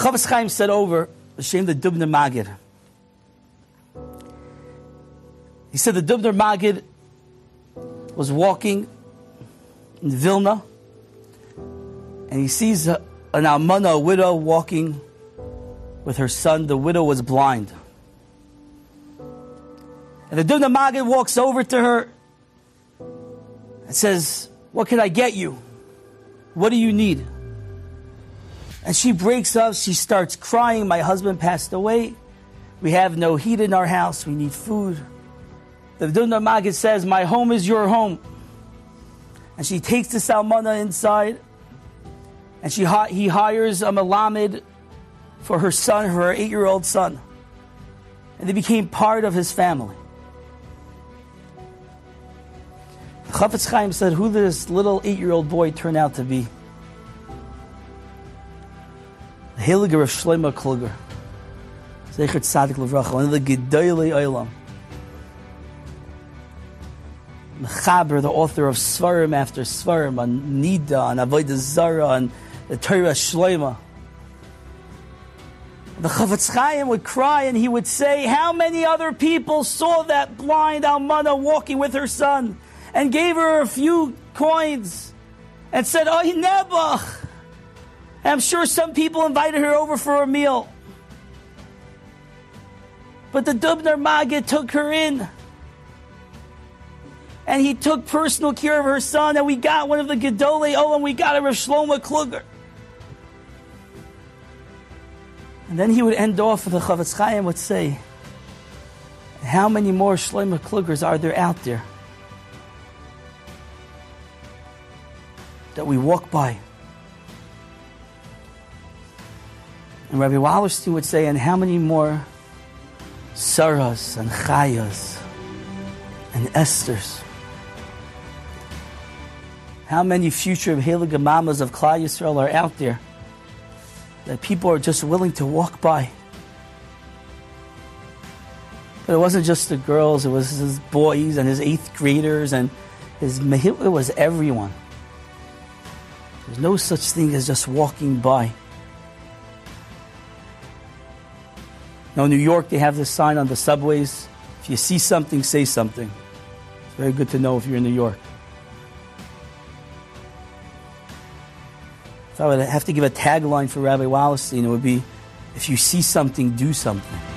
Chofetz Chaim said over the Shem the Dubner Magid. He said the Dubner Magid was walking in Vilna, and he sees an almana, a widow, walking with her son. The widow was blind. And the Dubner Magid walks over to her and says, "What can I get you? What do you need?" And she breaks up, she starts crying. "My husband passed away. We have no heat in our house. We need food." The Dubner Magid says, "My home is your home." And she takes the almana inside, and he hires a melamed for her son, for her 8-year-old son. And they became part of his family. Chofetz Chaim said, who did this little 8-year-old boy turn out to be? The Heilige Rav Shlomo Kluger, Zecher Tzadik Livracha, one of the Gedolei Olam. Mechaber, the author of Svarim after Svarim, on Nida, on Avodah Zarah, on the Torah Shloima. The Chofetz Chaim would cry and he would say, how many other people saw that blind almana walking with her son and gave her a few coins and said, "Oy Nebuch." I'm sure some people invited her over for a meal. But the Dubner Magid took her in. And he took personal care of her son, and we got one of the Gedolei Olam, we got a Rav Shlomo Kluger. And then he would end off with the Chofetz Chaim would say, how many more Shlomo Klugers are there out there that we walk by? And Rabbi Wallerstein would say, and how many more Saras and Chayas and Esthers? How many future Heilige Mamas of Klal Yisrael are out there that people are just willing to walk by? But it wasn't just the girls, it was his boys and his 8th graders and it was everyone. There's no such thing as just walking by. Now in New York, they have this sign on the subways, if you see something, say something. It's very good to know if you're in New York. If I would have to give a tagline for Rabbi Wallerstein, it would be, if you see something, do something.